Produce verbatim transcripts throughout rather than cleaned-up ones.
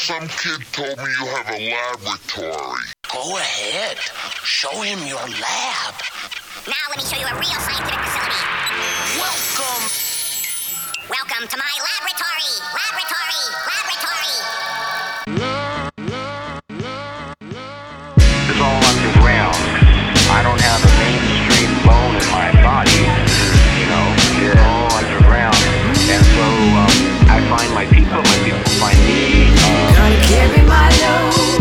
Some kid told me you have a laboratory. Go ahead. Show him your lab. Now let me show you a real scientific facility. Welcome. Welcome to my laboratory. Laboratory. Laboratory. It's all underground. I don't have a mainstream bone in my body. You know, it's all underground. And so um, I find my people, my people find me. Uh, Gotta carry my load.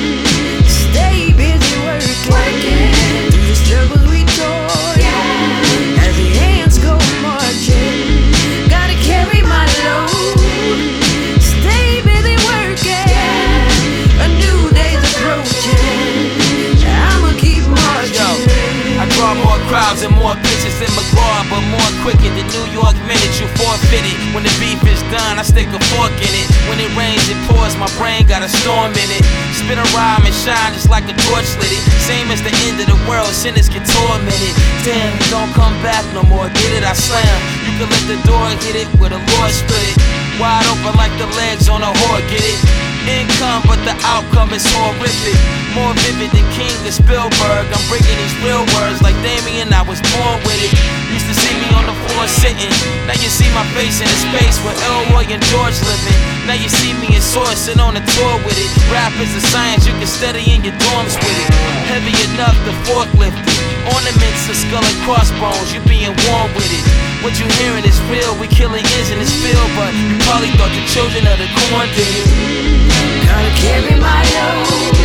Stay busy working. Working. Through the struggles we toil. Yeah. As the ants go marching. Gotta carry my load. Stay busy working. Yeah. A new day's approaching. I'ma keep marching. Yo, I draw more crowds and more pictures than McGraw, but more quicker than New York minutes. You forfeit it. When the beef is done, I stick a fork in it. When it rains, it pours. My brain got a storm in it. Spin a rhyme and shine just like a torch lit it. Same as the end of the world, sinners get tormented. Damn, don't come back no more. Get it? I slam. You can let the door hit it where the Lord split it. Wide open like the legs on a whore. Get it? Income, but the outcome is horrific. More vivid than King of Spielberg. I'm bringing these real words like Damien, I was born with it. Used to see me on the floor sitting. Now you see my face in a space where Elroy and George living. Now you see me in Source and on a tour with it. Rap is a science you can study in your dorms with it. Heavy enough to forklift it. Ornaments of skull and crossbones, you being warm with it. What you hearing is real, we killing is in this field, but you probably thought the children of the corn did it. Gotta carry my load.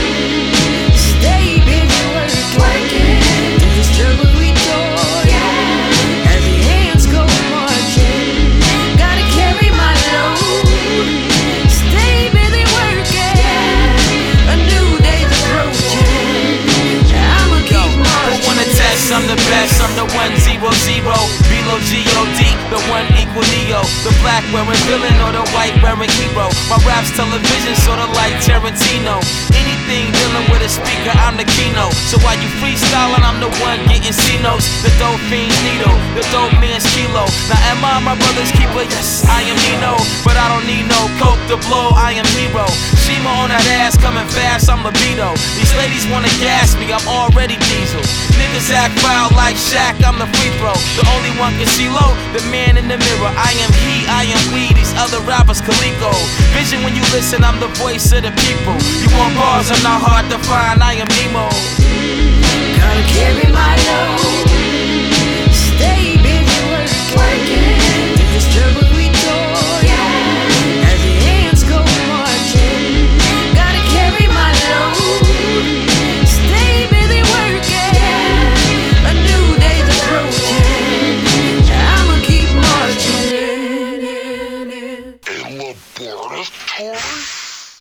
Stay busy working. Working. Through the struggles we toil. Yeah. As the ants go marching. Gotta carry my load. Stay busy working. Yeah. A new day's approaching. I'ma keep marching. Who wanna test? I'm the best. I'm the one zero zero. Below G O D, the one equal Neo. The black wearing villain or the white wearing hero. My rap's television sorta like Tarantino. Anything dealing with a speaker, I'm the keynote. So while you freestyling, I'm the one getting C notes. The dope fiend's needle, the dope man's kilo. Now am I my brother's keeper? Yes, I am Nino. But I don't need no coke to blow, I am hero. Shima on that ass coming fast, I'm libido. These ladies wanna gas me, I'm already diesel. Niggas act foul like Shaq, I'm the free throw. The only one can see low, the man in the mirror. I am he, I am we, these other rappers Coleco. Vision when you listen, I'm the voice of the people. You want bars, I'm not hard to find, I am Nemo. Gotta carry my load. Stay busy working. Working. Through the struggles we toil. Yeah. As the ants go marching. Gotta carry my load. Stay busy working. Yeah. A new day's approaching. I'ma keep marching. A laboratory?